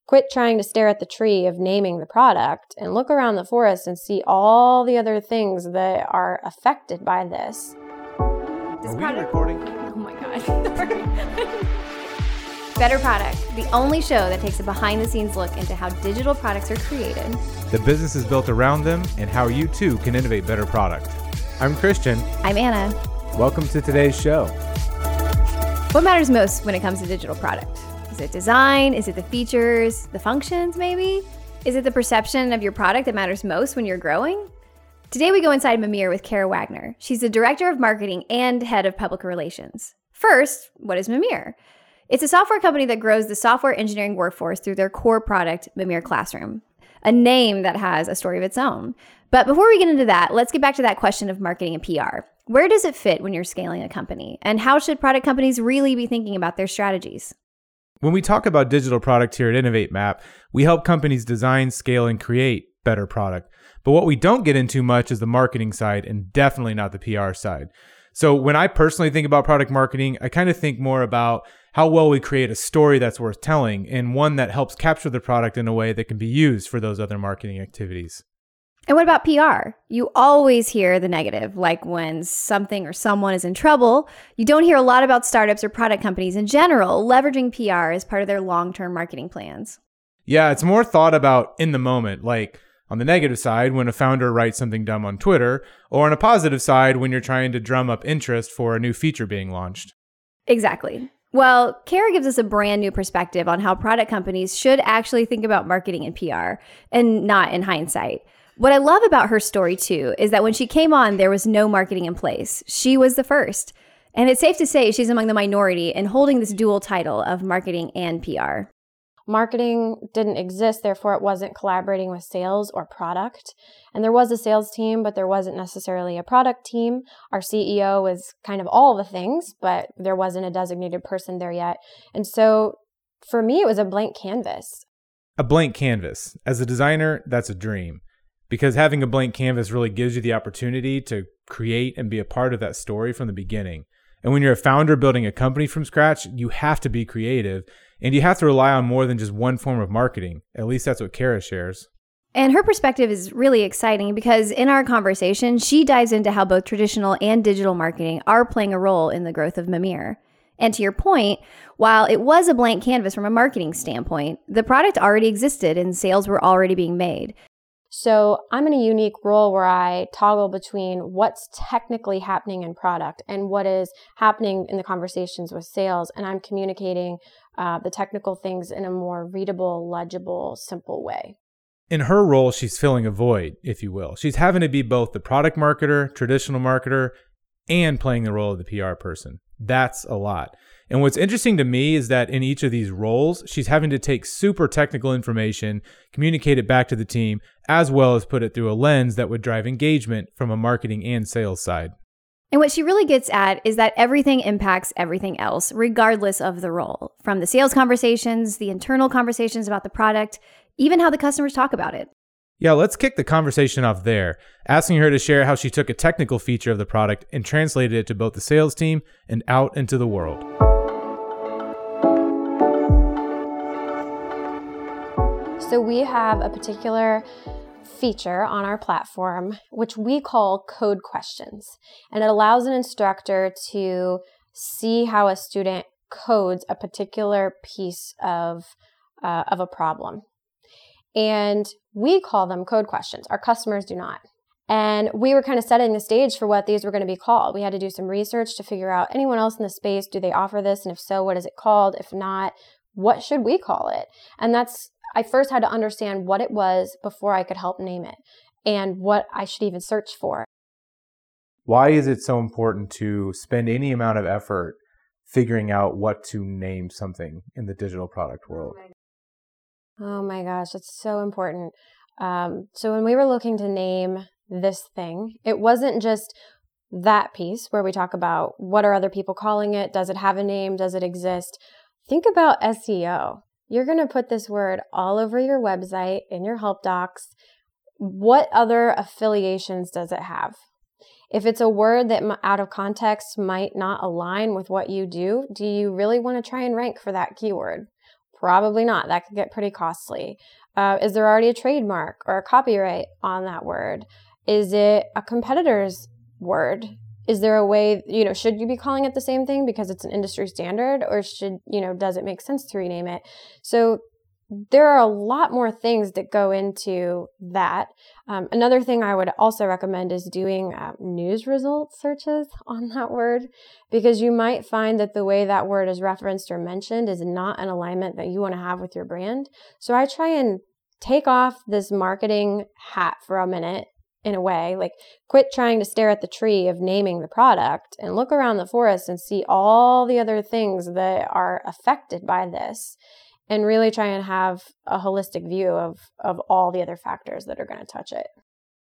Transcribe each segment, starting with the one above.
Quit trying to stare at the tree of naming the product and look around the forest and see all the other things that are affected by this. Are we recording? Oh my God. Better Product, the only show that takes a behind-the-scenes look into how digital products are created, the business is built around them, and how you too can innovate better product. I'm Christian. I'm Anna. Welcome to today's show. What matters most when it comes to digital product? Is it design? Is it the features? The functions, maybe? Is it the perception of your product that matters most when you're growing? Today we go inside Mimir with Kara Wagner. She's the Director of Marketing and Head of Public Relations. First, what is Mimir? It's a software company that grows the software engineering workforce through their core product, Mimir Classroom, a name that has a story of its own. But before we get into that, let's get back to that question of marketing and PR. Where does it fit when you're scaling a company? And how should product companies really be thinking about their strategies? When we talk about digital product here at Innovate Map, we help companies design, scale, and create better product. But what we don't get into much is the marketing side, and definitely not the PR side. So when I personally think about product marketing, I kind of think more about how well we create a story that's worth telling and one that helps capture the product in a way that can be used for those other marketing activities. And what about PR? You always hear the negative, like when something or someone is in trouble. You don't hear a lot about startups or product companies in general leveraging PR as part of their long-term marketing plans. Yeah, it's more thought about in the moment, like on the negative side when a founder writes something dumb on Twitter, or on a positive side when you're trying to drum up interest for a new feature being launched. Exactly. Well, Kara gives us a brand new perspective on how product companies should actually think about marketing and PR, and not in hindsight. What I love about her story, too, is that when she came on, there was no marketing in place. She was the first. And it's safe to say she's among the minority in holding this dual title of marketing and PR. Marketing didn't exist, therefore it wasn't collaborating with sales or product. And there was a sales team, but there wasn't necessarily a product team. Our CEO was kind of all the things, but there wasn't a designated person there yet. And so for me, it was a blank canvas. A blank canvas. As a designer, that's a dream. Because having a blank canvas really gives you the opportunity to create and be a part of that story from the beginning. And when you're a founder building a company from scratch, you have to be creative and you have to rely on more than just one form of marketing. At least that's what Kara shares. And her perspective is really exciting because in our conversation, she dives into how both traditional and digital marketing are playing a role in the growth of Mimir. And to your point, while it was a blank canvas from a marketing standpoint, the product already existed and sales were already being made. So I'm in a unique role where I toggle between what's technically happening in product and what is happening in the conversations with sales. And I'm communicating the technical things in a more readable, legible, simple way. In her role, she's filling a void, if you will. She's having to be both the product marketer, traditional marketer, and playing the role of the PR person. That's a lot. And what's interesting to me is that in each of these roles, she's having to take super technical information, communicate it back to the team, as well as put it through a lens that would drive engagement from a marketing and sales side. And what she really gets at is that everything impacts everything else, regardless of the role, from the sales conversations, the internal conversations about the product, even how the customers talk about it. Yeah, let's kick the conversation off there, asking her to share how she took a technical feature of the product and translated it to both the sales team and out into the world. So we have a particular feature on our platform, which we call code questions. And it allows an instructor to see how a student codes a particular piece of a problem. And we call them code questions. Our customers do not. And we were kind of setting the stage for what these were going to be called. We had to do some research to figure out anyone else in the space, do they offer this? And if so, what is it called? If not, what should we call it? And I first had to understand what it was before I could help name it and what I should even search for. Why is it so important to spend any amount of effort figuring out what to name something in the digital product world? Oh my gosh, it's so important. So when we were looking to name this thing, it wasn't just that piece where we talk about what are other people calling it? Does it have a name? Does it exist? Think about SEO. You're going to put this word all over your website, in your help docs. What other affiliations does it have? If it's a word that out of context might not align with what you do you really want to try and rank for that keyword? Probably not. That could get pretty costly. Is there already a trademark or a copyright on that word? Is it a competitor's word? Is there a way, should you be calling it the same thing because it's an industry standard, or does it make sense to rename it? So there are a lot more things that go into that. Another thing I would also recommend is doing news result searches on that word, because you might find that the way that word is referenced or mentioned is not an alignment that you want to have with your brand. So I try and take off this marketing hat for a minute, in a way, like quit trying to stare at the tree of naming the product and look around the forest and see all the other things that are affected by this, and really try and have a holistic view of all the other factors that are going to touch it.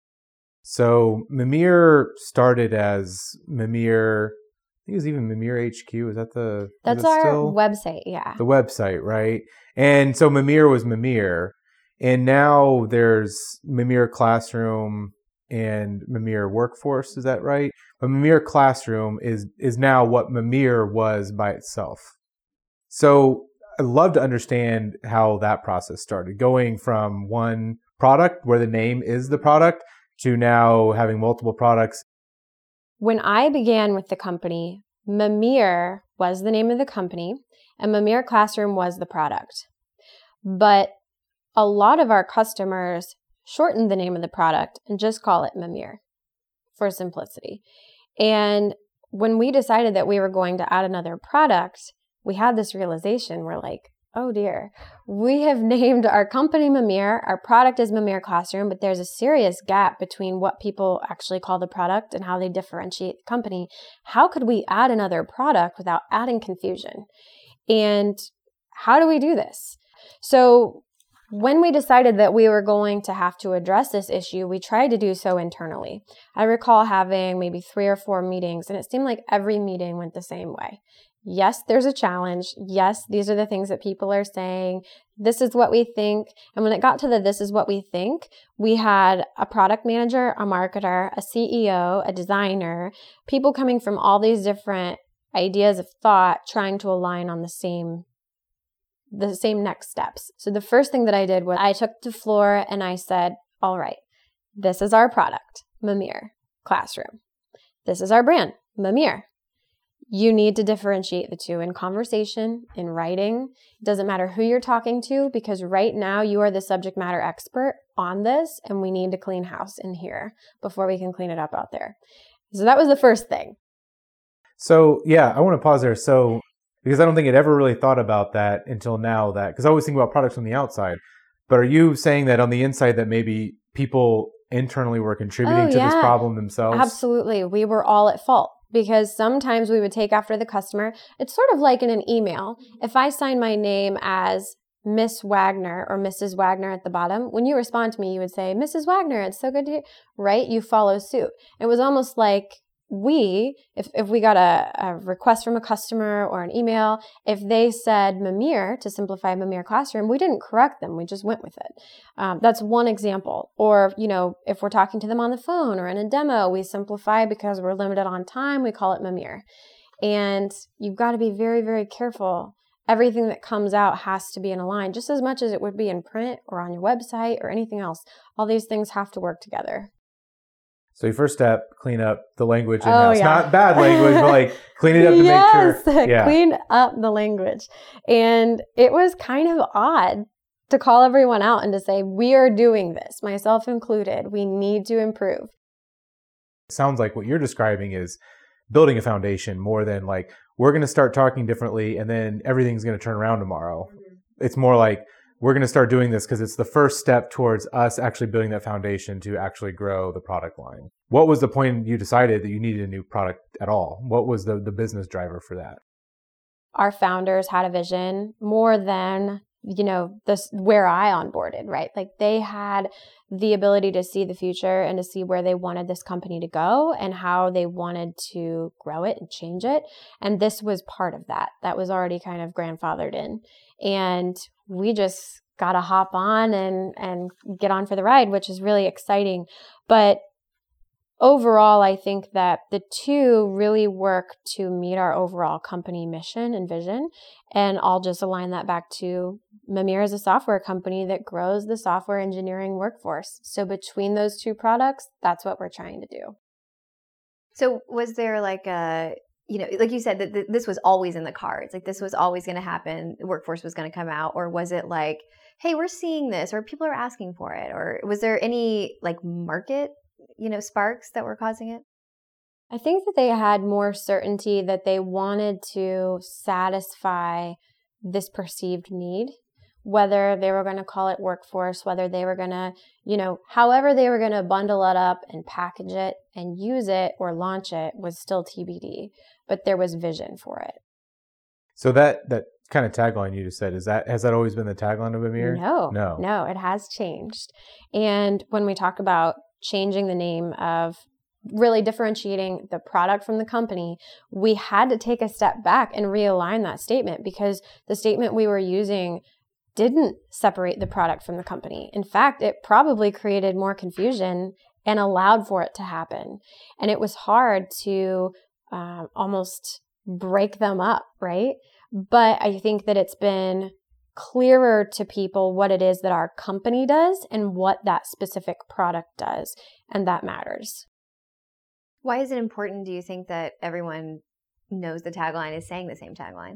So Mimir started as Mimir, I think it was even Mimir HQ. Is that That's our website, yeah. The website, right? And so Mimir was Mimir. And now there's Mimir Classroom and Mimir Workforce, is that right? But Mimir Classroom is now what Mimir was by itself. So I'd love to understand how that process started, going from one product where the name is the product to now having multiple products. When I began with the company, Mimir was the name of the company and Mimir Classroom was the product. But a lot of our customers shorten the name of the product and just call it Mimir for simplicity. And when we decided that we were going to add another product, we had this realization. We're like, oh dear, we have named our company Mimir, our product is Mimir Classroom, but there's a serious gap between what people actually call the product and how they differentiate the company. How could we add another product without adding confusion? And how do we do this? So when we decided that we were going to have to address this issue, we tried to do so internally. I recall having maybe 3 or 4 meetings, and it seemed like every meeting went the same way. Yes, there's a challenge. Yes, these are the things that people are saying. This is what we think. And when it got to this is what we think, we had a product manager, a marketer, a CEO, a designer, people coming from all these different ideas of thought, trying to align on the same next steps. So the first thing that I did was I took the floor and I said, all right, this is our product, Mimir Classroom. This is our brand, Mimir. You need to differentiate the two in conversation, in writing. It doesn't matter who you're talking to, because right now you are the subject matter expert on this, and we need to clean house in here before we can clean it up out there. So that was the first thing. So yeah, I want to pause there. So because I don't think I'd ever really thought about that until now, because I always think about products on the outside. But are you saying that on the inside that maybe people internally were contributing to this problem themselves? Absolutely. We were all at fault, because sometimes we would take after the customer. It's sort of like in an email. If I sign my name as Miss Wagner or Mrs. Wagner at the bottom, when you respond to me, you would say, Mrs. Wagner, it's so good to hear, right? You follow suit. It was almost like if we got a request from a customer or an email, if they said Mimir to simplify Mimir Classroom, we didn't correct them. We just went with it. That's one example. Or, if we're talking to them on the phone or in a demo, we simplify because we're limited on time. We call it Mimir. And you've got to be very, very careful. Everything that comes out has to be in a line, just as much as it would be in print or on your website or anything else. All these things have to work together. So your first step, clean up the language in-house. Not bad language, but like clean it up to make sure. Yeah, clean up the language. And it was kind of odd to call everyone out and to say, we are doing this, myself included. We need to improve. It sounds like what you're describing is building a foundation more than like, we're going to start talking differently and then everything's going to turn around tomorrow. Mm-hmm. It's more like, we're going to start doing this because it's the first step towards us actually building that foundation to actually grow the product line. What was the point you decided that you needed a new product at all? What was the business driver for that? Our founders had a vision more than, where I onboarded, right? Like they had the ability to see the future and to see where they wanted this company to go and how they wanted to grow it and change it. And this was part of that. That was already kind of grandfathered in. And we just got to hop on and get on for the ride, which is really exciting. But overall, I think that the two really work to meet our overall company mission and vision. And I'll just align that back to Mimir is a software company that grows the software engineering workforce. So between those two products, that's what we're trying to do. So was there like a, like you said, that this was always in the cards, like this was always going to happen, the workforce was going to come out, or was it like, hey, we're seeing this, or people are asking for it, or was there any like market, sparks that were causing it? I think that they had more certainty that they wanted to satisfy this perceived need, whether they were going to call it workforce, whether they were going to, however they were going to bundle it up and package it and use it or launch it was still TBD, but there was vision for it. So that kind of tagline you just said, has that always been the tagline of Mimir? No, it has changed. And when we talk about changing the name of really differentiating the product from the company, we had to take a step back and realign that statement because the statement we were using didn't separate the product from the company. In fact, it probably created more confusion and allowed for it to happen. And it was hard to almost break them up, right? But I think that it's been clearer to people what it is that our company does and what that specific product does. And that matters. Why is it important, do you think, that everyone knows the tagline is saying the same tagline?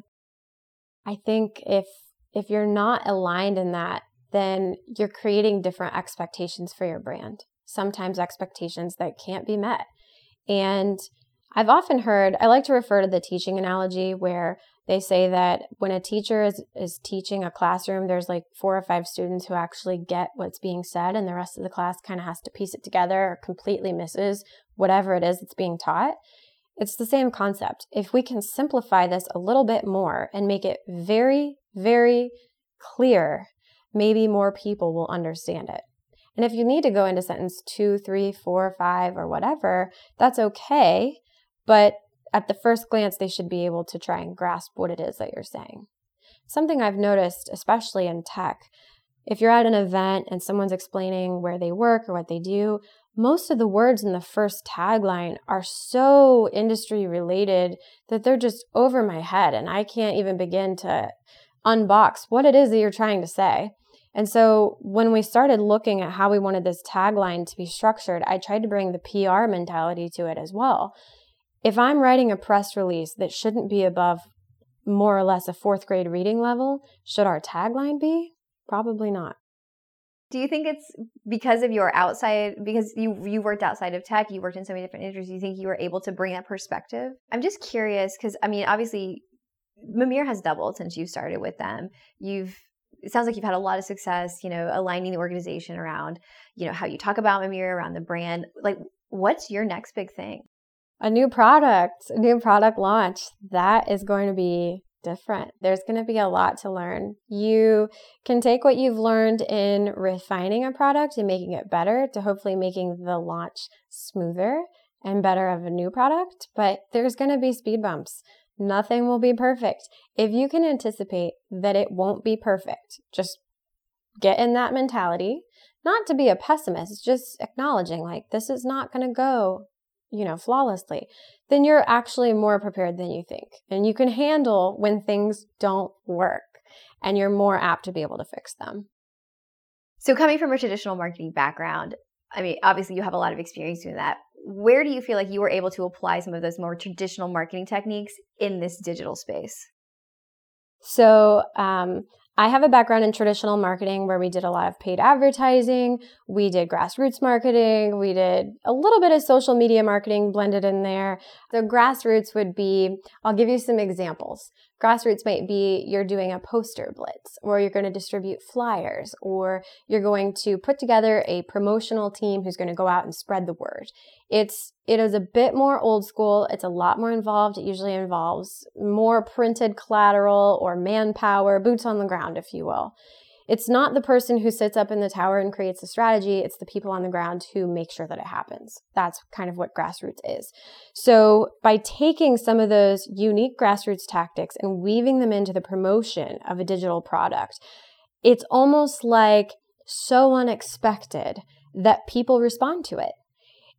I think if you're not aligned in that, then you're creating different expectations for your brand. Sometimes expectations that can't be met. And I've often heard, I like to refer to the teaching analogy where they say that when a teacher is teaching a classroom, there's like 4 or 5 students who actually get what's being said and the rest of the class kind of has to piece it together or completely misses whatever it is that's being taught. It's the same concept. If we can simplify this a little bit more and make it very, very clear, maybe more people will understand it. And if you need to go into sentence 2, 3, 4, 5, or whatever, that's okay. But at the first glance, they should be able to try and grasp what it is that you're saying. Something I've noticed, especially in tech, if you're at an event and someone's explaining where they work or what they do, most of the words in the first tagline are so industry related that they're just over my head and I can't even begin to unbox what it is that you're trying to say. And so when we started looking at how we wanted this tagline to be structured, I tried to bring the PR mentality to it as well. If I'm writing a press release that shouldn't be above more or less a 4th grade reading level, should our tagline be? Probably not. Do you think it's because of your outside, because you worked outside of tech, you worked in so many different industries, you think you were able to bring that perspective? I'm just curious because, obviously, Mimir has doubled since you started with them. It sounds like you've had a lot of success, aligning the organization around, how you talk about Mimir, around the brand. Like, what's your next big thing? A new product launch. That is going to be different. There's going to be a lot to learn. You can take what you've learned in refining a product and making it better to hopefully making the launch smoother and better of a new product, but there's going to be speed bumps. Nothing will be perfect. If you can anticipate that it won't be perfect, just get in that mentality, not to be a pessimist, just acknowledging like this is not going to go flawlessly, then you're actually more prepared than you think. And you can handle when things don't work and you're more apt to be able to fix them. So coming from a traditional marketing background, obviously you have a lot of experience doing that. Where do you feel like you were able to apply some of those more traditional marketing techniques in this digital space? So I have a background in traditional marketing where we did a lot of paid advertising. We did grassroots marketing. We did a little bit of social media marketing blended in there. The grassroots would be, I'll give you some examples. Grassroots might be you're doing a poster blitz, or you're going to distribute flyers, or you're going to put together a promotional team who's going to go out and spread the word. It is a bit more old school. It's a lot more involved. It usually involves more printed collateral or manpower, boots on the ground, if you will. It's not the person who sits up in the tower and creates a strategy. It's the people on the ground who make sure that it happens. That's kind of what grassroots is. So by taking some of those unique grassroots tactics and weaving them into the promotion of a digital product, it's almost like so unexpected that people respond to it.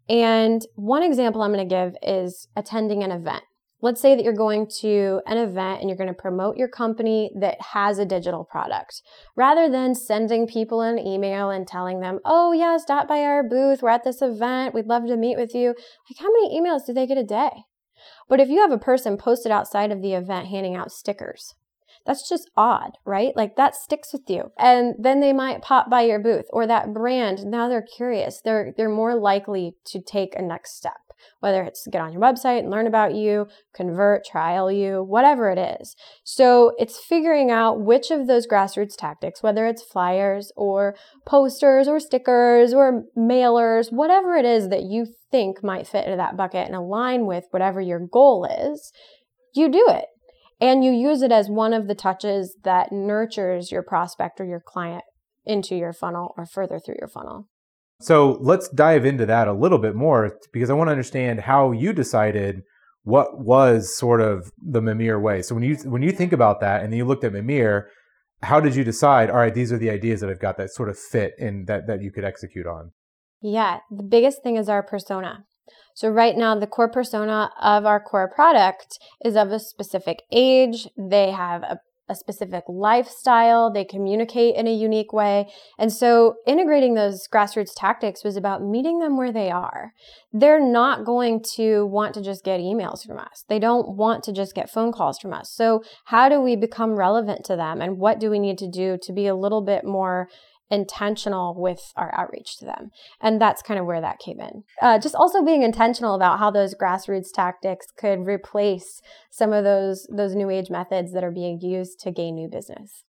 And one example I'm going to give is attending an event. Let's say that you're going to an event and you're going to promote your company that has a digital product. Rather than sending people an email and telling them, oh yeah, stop by our booth, we're at this event, we'd love to meet with you. Like, how many emails do they get a day? But if you have a person posted outside of the event handing out stickers, that's just odd, right? Like, that sticks with you. And then they might pop by your booth, or that brand, now they're curious. They're more likely to take a next step, whether it's get on your website and learn about you, convert, trial you, whatever it is. So it's figuring out which of those grassroots tactics, whether it's flyers or posters or stickers or mailers, whatever it is that you think might fit into that bucket and align with whatever your goal is, you do it. And you use it as one of the touches that nurtures your prospect or your client into your funnel or further through your funnel. So let's dive into that a little bit more, because I want to understand how you decided what was sort of the Mimir way. So when you think about that and then you looked at Mimir, how did you decide, all right, these are the ideas that I've got that sort of fit and that you could execute on? Yeah, the biggest thing is our persona. So right now, the core persona of our core product is of a specific age. They have a specific lifestyle. They communicate in a unique way. And so integrating those grassroots tactics was about meeting them where they are. They're not going to want to just get emails from us. They don't want to just get phone calls from us. So how do we become relevant to them? And what do we need to do to be a little bit more intentional with our outreach to them? And that's kind of where that came in. Just also being intentional about how those grassroots tactics could replace some of those new age methods that are being used to gain new business.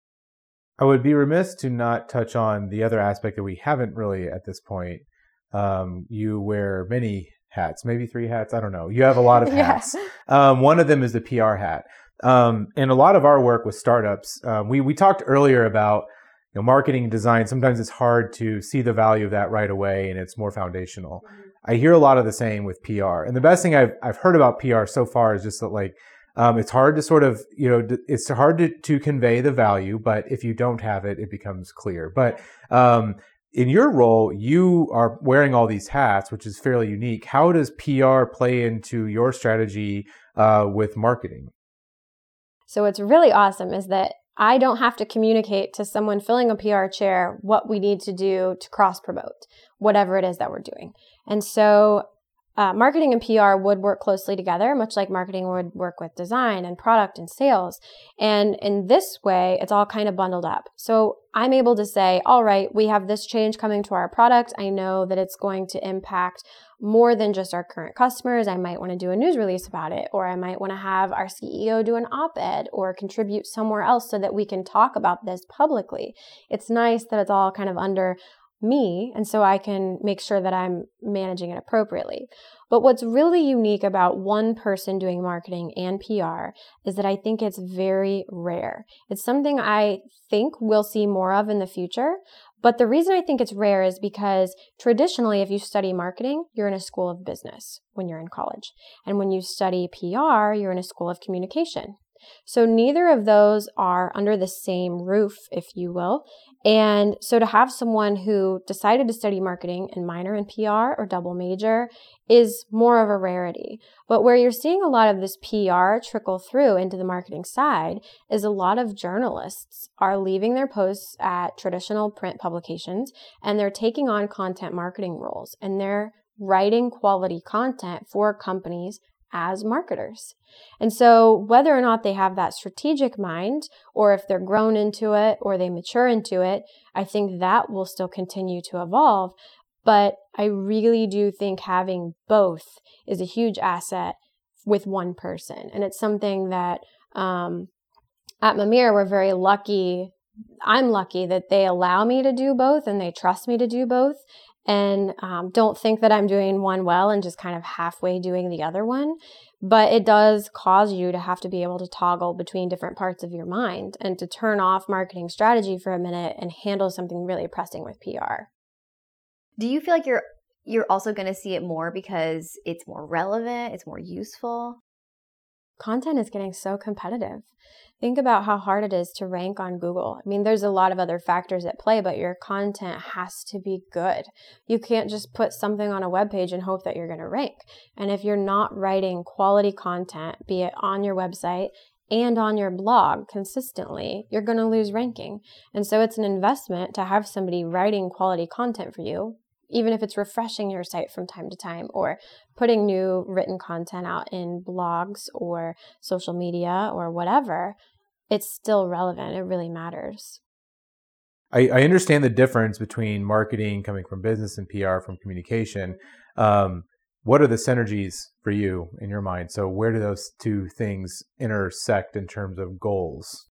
I would be remiss to not touch on the other aspect that we haven't really at this point. You wear many hats, maybe 3 hats. I don't know. You have a lot of hats. One of them is the PR hat. And a lot of our work with startups, we talked earlier about marketing and design. Sometimes it's hard to see the value of that right away, and it's more foundational. I hear a lot of the same with PR. And the best thing I've heard about PR so far is just that it's hard to sort of, it's hard to convey the value, but if you don't have it, it becomes clear. But in your role, you are wearing all these hats, which is fairly unique. How does PR play into your strategy with marketing? So what's really awesome is that I don't have to communicate to someone filling a PR chair what we need to do to cross-promote, whatever it is that we're doing. And so marketing and PR would work closely together, much like marketing would work with design and product and sales. And in this way, it's all kind of bundled up. So I'm able to say, all right, we have this change coming to our product. I know that it's going to impact more than just our current customers. I might want to do a news release about it, or I might want to have our CEO do an op-ed or contribute somewhere else so that we can talk about this publicly. It's nice that it's all kind of under me, and so I can make sure that I'm managing it appropriately. But what's really unique about one person doing marketing and PR is that I think it's very rare. It's something I think we'll see more of in the future. But the reason I think it's rare is because traditionally, if you study marketing, you're in a school of business when you're in college. And when you study PR, you're in a school of communication. So neither of those are under the same roof, if you will. And so to have someone who decided to study marketing and minor in PR or double major is more of a rarity. But where you're seeing a lot of this PR trickle through into the marketing side is a lot of journalists are leaving their posts at traditional print publications and they're taking on content marketing roles and they're writing quality content for companies as marketers. And so whether or not they have that strategic mind, or if they're grown into it or they mature into it, I think that will still continue to evolve. But I really do think having both is a huge asset with one person. And it's something that at Mimir, we're very lucky. I'm lucky that they allow me to do both and they trust me to do both. And don't think that I'm doing one well and just kind of halfway doing the other one. But it does cause you to have to be able to toggle between different parts of your mind and to turn off marketing strategy for a minute and handle something really pressing with PR. Do you feel like you're also going to see it more because it's more relevant, it's more useful? content is getting so competitive. Think about how hard it is to rank on Google. I mean, there's a lot of other factors at play, but your content has to be good. You can't just put something on a web page and hope that you're going to rank. And if you're not writing quality content, be it on your website and on your blog consistently, you're going to lose ranking. And so it's an investment to have somebody writing quality content for you, even if it's refreshing your site from time to time or putting new written content out in blogs or social media or whatever, it's still relevant. It really matters. I understand the difference between marketing coming from business and PR from communication. What are the synergies for you in your mind? So where do those two things intersect in terms of goals?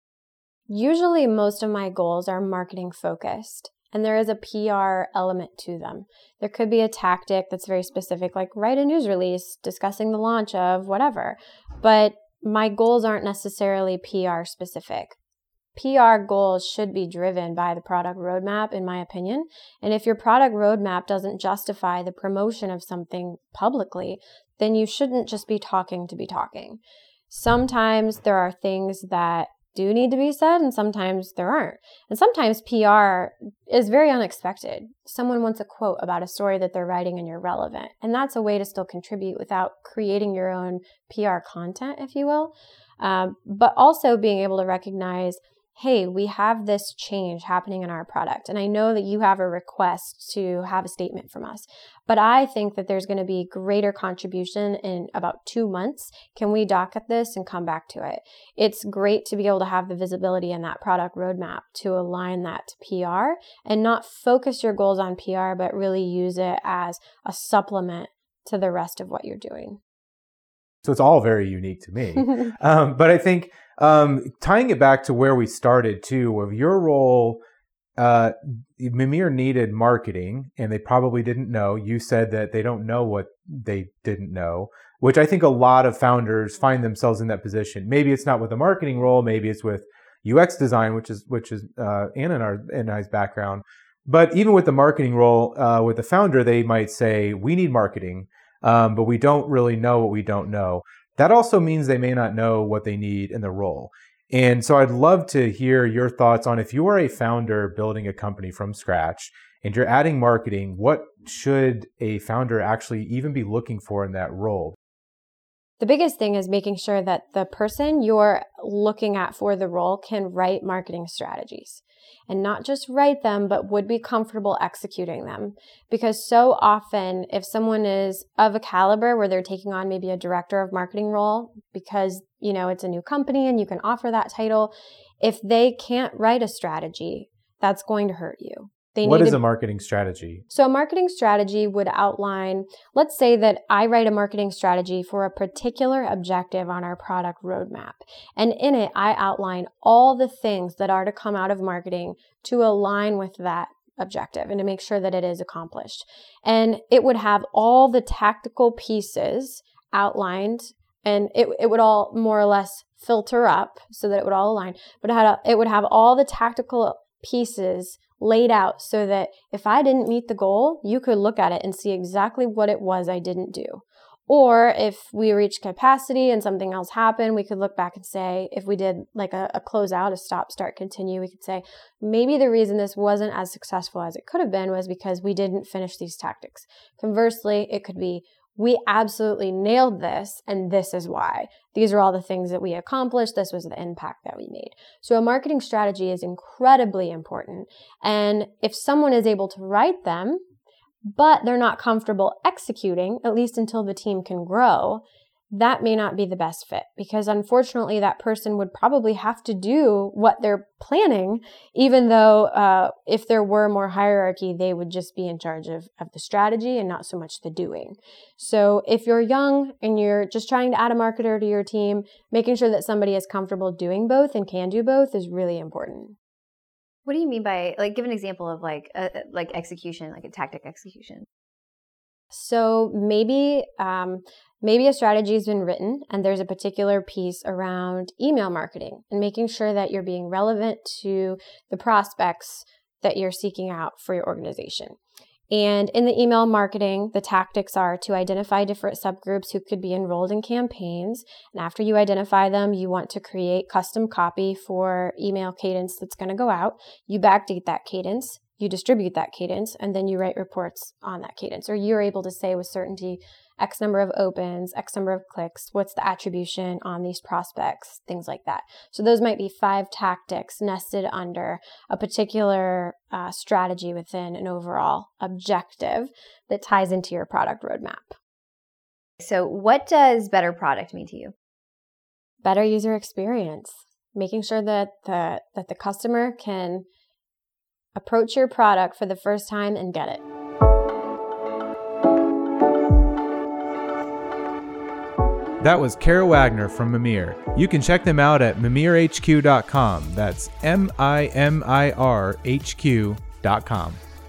Usually most of my goals are marketing focused. And there is a PR element to them. There could be a tactic that's very specific, like write a news release discussing the launch of whatever. But my goals aren't necessarily PR specific. PR goals should be driven by the product roadmap, in my opinion. And if your product roadmap doesn't justify the promotion of something publicly, then you shouldn't just be talking to be talking. Sometimes there are things that do need to be said, and sometimes there aren't. And sometimes PR is very unexpected. Someone wants a quote about a story that they're writing and you're relevant. And that's a way to still contribute without creating your own PR content, if you will. But also being able to recognize, hey, we have this change happening in our product. And I know that you have a request to have a statement from us, but I think that there's going to be greater contribution in about 2 months. Can we dock at this and come back to it? It's great to be able to have the visibility in that product roadmap to align that to PR and not focus your goals on PR, but really use it as a supplement to the rest of what you're doing. So it's all very unique to me. But I think tying it back to where we started too, of your role, Mimir needed marketing and they probably didn't know. You said that they don't know what they didn't know, which I think a lot of founders find themselves in that position. Maybe it's not with a marketing role, maybe it's with UX design, which is Anna and I's background. But even with the marketing role, with the founder, they might say, we need marketing. But we don't really know what we don't know. That also means they may not know what they need in the role. And so I'd love to hear your thoughts on, if you are a founder building a company from scratch and you're adding marketing, what should a founder actually even be looking for in that role? The biggest thing is making sure that the person you're looking at for the role can write marketing strategies. And not just write them, but would be comfortable executing them. Because so often, if someone is of a caliber where they're taking on maybe a director of marketing role, because, it's a new company and you can offer that title, if they can't write a strategy, that's going to hurt you. What is a marketing strategy? So a marketing strategy would outline, let's say that I write a marketing strategy for a particular objective on our product roadmap. And in it, I outline all the things that are to come out of marketing to align with that objective and to make sure that it is accomplished. And it would have all the tactical pieces outlined, and it would all more or less filter up so that it would all align. But it would have all the tactical pieces laid out so that if I didn't meet the goal, you could look at it and see exactly what it was I didn't do. Or if we reached capacity and something else happened, we could look back and say, if we did like a closeout, a stop, start, continue, we could say, maybe the reason this wasn't as successful as it could have been was because we didn't finish these tactics. Conversely, it could be, we absolutely nailed this, and this is why. These are all the things that we accomplished. This was the impact that we made. So a marketing strategy is incredibly important. And if someone is able to write them, but they're not comfortable executing, at least until the team can grow, that may not be the best fit, because unfortunately that person would probably have to do what they're planning, even though if there were more hierarchy, they would just be in charge of the strategy and not so much the doing. So if you're young and you're just trying to add a marketer to your team, making sure that somebody is comfortable doing both and can do both is really important. What do you mean by, give an example of execution, like a tactic execution? So maybe a strategy has been written and there's a particular piece around email marketing and making sure that you're being relevant to the prospects that you're seeking out for your organization. And in the email marketing, the tactics are to identify different subgroups who could be enrolled in campaigns. And after you identify them, you want to create custom copy for email cadence that's going to go out. You backdate that cadence, you distribute that cadence, and then you write reports on that cadence. Or you're able to say with certainty, X number of opens, X number of clicks, what's the attribution on these prospects, things like that. So those might be 5 tactics nested under a particular strategy within an overall objective that ties into your product roadmap. So what does better product mean to you? Better user experience, making sure that the customer can approach your product for the first time and get it. That was Kara Wagner from Mimir. You can check them out at mimirhq.com. That's MIMIRHQ.com.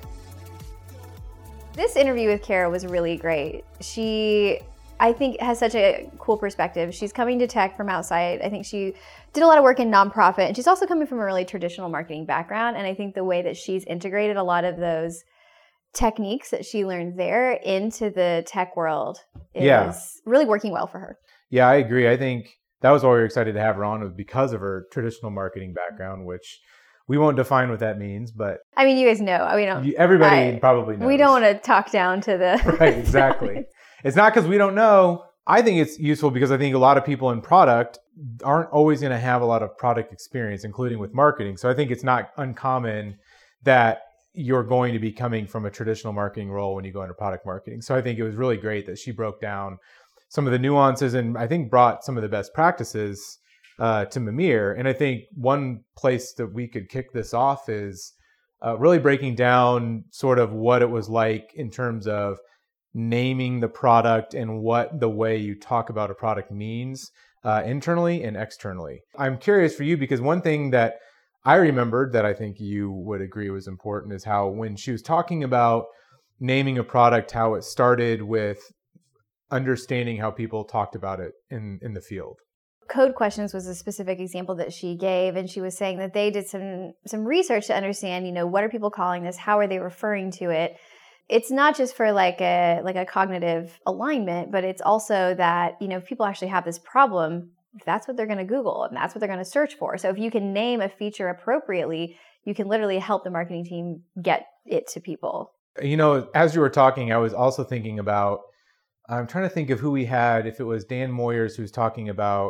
This interview with Kara was really great. She, I think, has such a cool perspective. She's coming to tech from outside. I think she did a lot of work in nonprofit, and she's also coming from a really traditional marketing background. And I think the way that she's integrated a lot of those techniques that she learned there into the tech world is really working well for her. Yeah, I agree. I think that was why we were excited to have her on, was because of her traditional marketing background, which we won't define what that means, but I mean, you guys know. We don't. Everybody probably knows. We don't want to talk down to the right. Exactly. It's not because we don't know. I think it's useful because I think a lot of people in product aren't always going to have a lot of product experience, including with marketing. So I think it's not uncommon that you're going to be coming from a traditional marketing role when you go into product marketing. So I think it was really great that she broke down some of the nuances and I think brought some of the best practices to Mimir. And I think one place that we could kick this off is really breaking down sort of what it was like in terms of naming the product and what the way you talk about a product means internally and externally. I'm curious for you because one thing that I remembered that I think you would agree was important is how when she was talking about naming a product, how it started with understanding how people talked about it in the field. Code Questions was a specific example that she gave, and she was saying that they did some research to understand, what are people calling this? How are they referring to it? It's not just for like a cognitive alignment, but it's also that, if people actually have this problem, that's what they're going to Google and that's what they're going to search for. So if you can name a feature appropriately, you can literally help the marketing team get it to people. As you were talking, I was also thinking about, I'm trying to think of who we had, if it was Dan Moyers who's talking about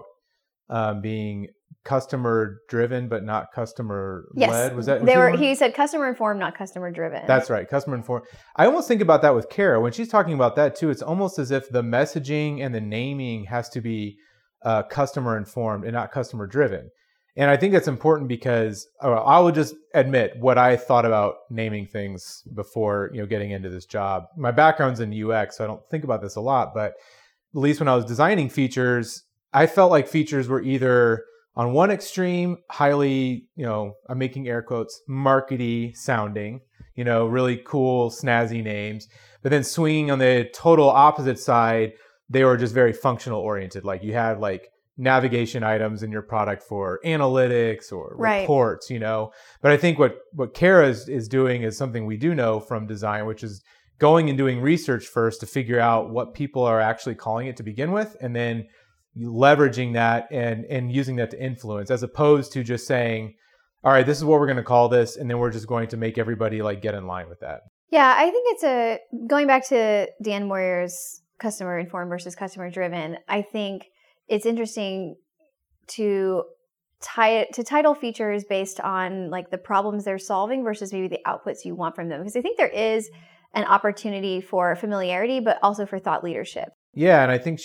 being customer driven, but not customer led. Yes, he said customer informed, not customer driven. That's right. Customer informed. I almost think about that with Kara. When she's talking about that too, it's almost as if the messaging and the naming has to be customer informed and not customer driven. And I think that's important because I will just admit what I thought about naming things before, getting into this job. My background's in UX, so I don't think about this a lot, but at least when I was designing features, I felt like features were either on one extreme, highly, I'm making air quotes, markety sounding, really cool, snazzy names, but then swinging on the total opposite side, they were just very functional oriented. Like you had like navigation items in your product for analytics or reports, But I think what Kara is doing is something we do know from design, which is going and doing research first to figure out what people are actually calling it to begin with, and then leveraging that and using that to influence, as opposed to just saying, all right, this is what we're going to call this, and then we're just going to make everybody like get in line with that. Yeah, I think it's going back to Dan Moyer's customer informed versus customer driven. I think it's interesting to title features based on like the problems they're solving versus maybe the outputs you want from them. Because I think there is an opportunity for familiarity, but also for thought leadership. Yeah, and I think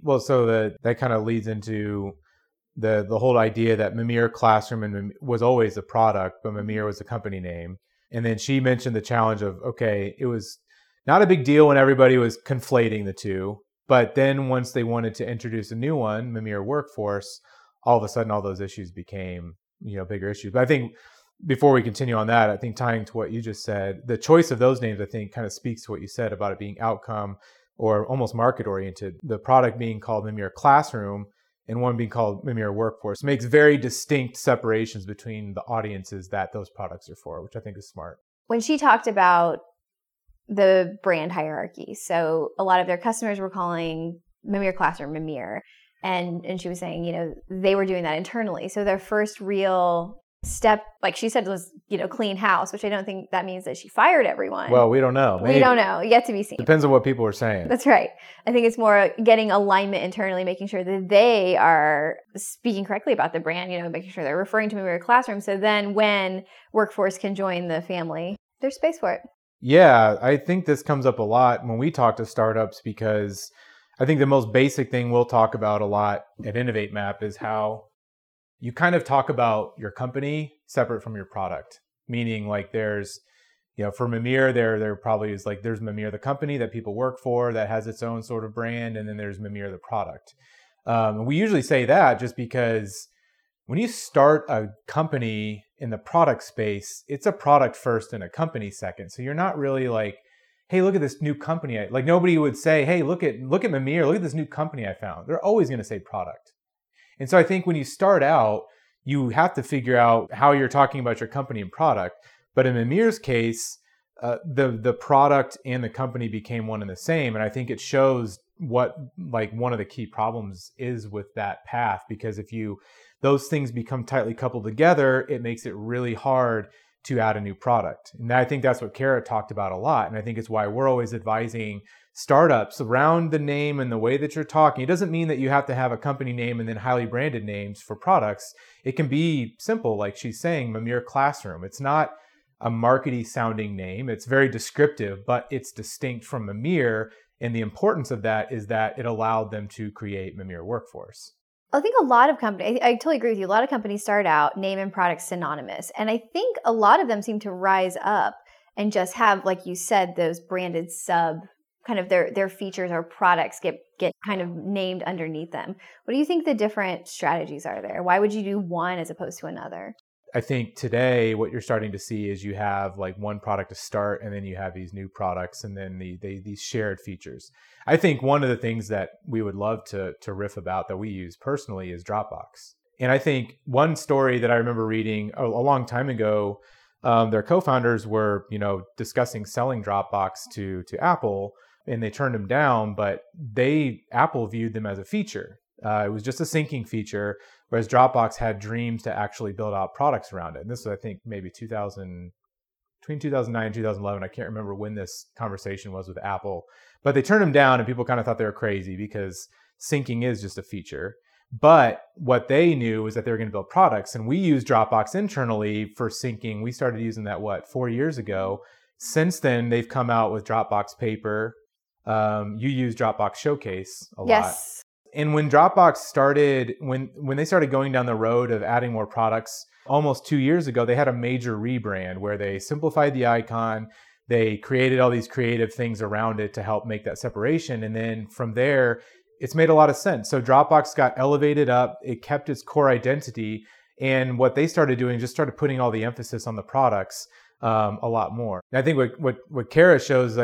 that kind of leads into the whole idea that Mimir Classroom was always a product, but Mimir was the company name. And then she mentioned the challenge of, okay, it was not a big deal when everybody was conflating the two. But then once they wanted to introduce a new one, Mimir Workforce, all of a sudden all those issues became, bigger issues. But I think before we continue on that, I think tying to what you just said, the choice of those names, I think, kind of speaks to what you said about it being outcome or almost market oriented. The product being called Mimir Classroom and one being called Mimir Workforce makes very distinct separations between the audiences that those products are for, which I think is smart. When she talked about the brand hierarchy. So a lot of their customers were calling Mimir Classroom Mimir. And she was saying, they were doing that internally. So their first real step, like she said, was, clean house, which I don't think that means that she fired everyone. Well, we don't know. Maybe. We don't know. Yet to be seen. Depends on what people are saying. That's right. I think it's more getting alignment internally, making sure that they are speaking correctly about the brand, making sure they're referring to Mimir Classroom. So then when workforce can join the family, there's space for it. Yeah, I think this comes up a lot when we talk to startups, because I think the most basic thing we'll talk about a lot at Innovate Map is how you kind of talk about your company separate from your product. Meaning, like, there's, for Mimir, there probably is, like, there's Mimir, the company that people work for that has its own sort of brand, and then there's Mimir, the product. We usually say that just because when you start a company in the product space, it's a product first and a company second. So you're not really like, hey, look at this new company. Like, nobody would say, hey, look at Mimir, look at this new company I found. They're always going to say product. And so I think when you start out, you have to figure out how you're talking about your company and product. But in Mimir's case, the product and the company became one and the same. And I think it shows what, like, one of the key problems is with that path, because if those things become tightly coupled together, it makes it really hard to add a new product. And I think that's what Kara talked about a lot. And I think it's why we're always advising startups around the name and the way that you're talking. It doesn't mean that you have to have a company name and then highly branded names for products. It can be simple, like she's saying, Mimir Classroom. It's not a markety sounding name. It's very descriptive, but it's distinct from Mimir. And the importance of that is that it allowed them to create Mimir Workforce. I think a lot of companies, I totally agree with you. A lot of companies start out name and product synonymous. And I think a lot of them seem to rise up and just have, like you said, those branded sub, kind of their features or products get kind of named underneath them. What do you think the different strategies are there? Why would you do one as opposed to another? I think today what you're starting to see is you have like one product to start, and then you have these new products, and then these shared features. I think one of the things that we would love to riff about that we use personally is Dropbox. And I think one story that I remember reading a long time ago, their co-founders were, discussing selling Dropbox to Apple, and they turned them down, but Apple viewed them as a feature. It was just a syncing feature, whereas Dropbox had dreams to actually build out products around it. And this was, I think, maybe between 2009 and 2011. I can't remember when this conversation was with Apple, but they turned them down, and people kind of thought they were crazy because syncing is just a feature. But what they knew was that they were going to build products, and we use Dropbox internally for syncing. We started using that, 4 years ago. Since then, they've come out with Dropbox Paper. You use Dropbox Showcase a lot. Yes. And when Dropbox started, when they started going down the road of adding more products, almost 2 years ago, they had a major rebrand where they simplified the icon. They created all these creative things around it to help make that separation. And then from there, it's made a lot of sense. So Dropbox got elevated up. It kept its core identity. And what they started doing, just started putting all the emphasis on the products a lot more. And I think what Kara shows,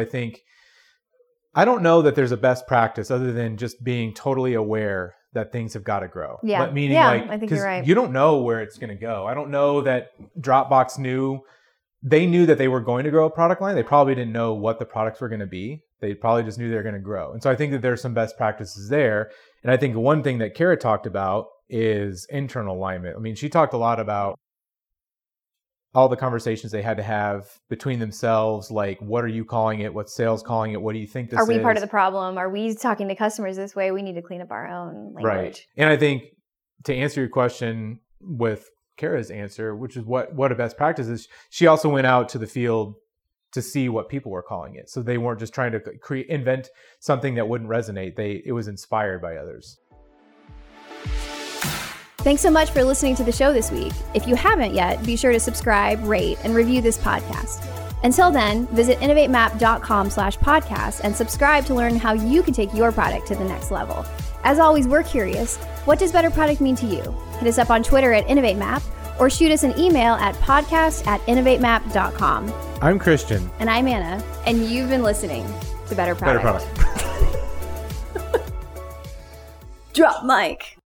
I don't know that there's a best practice other than just being totally aware that things have got to grow. Yeah. But meaning, I think you're right. You don't know where it's going to go. I don't know that Dropbox knew that they were going to grow a product line. They probably didn't know what the products were going to be. They probably just knew they were going to grow. And so I think that there's some best practices there. And I think one thing that Kara talked about is internal alignment. I mean, she talked a lot about all the conversations they had to have between themselves, like, what are you calling it? What's sales calling it? What do you think this is? Are we part of the problem? Are we talking to customers this way? We need to clean up our own language. Right. And I think to answer your question with Kara's answer, which is what a best practice is, she also went out to the field to see what people were calling it. So they weren't just trying to invent something that wouldn't resonate. It was inspired by others. Thanks so much for listening to the show this week. If you haven't yet, be sure to subscribe, rate, and review this podcast. Until then, visit innovatemap.com/podcast and subscribe to learn how you can take your product to the next level. As always, we're curious, what does better product mean to you? Hit us up on Twitter at InnovateMap or shoot us an email at podcast@innovatemap.com. I'm Christian. And I'm Anna. And you've been listening to Better Product. Better Product. Drop mic.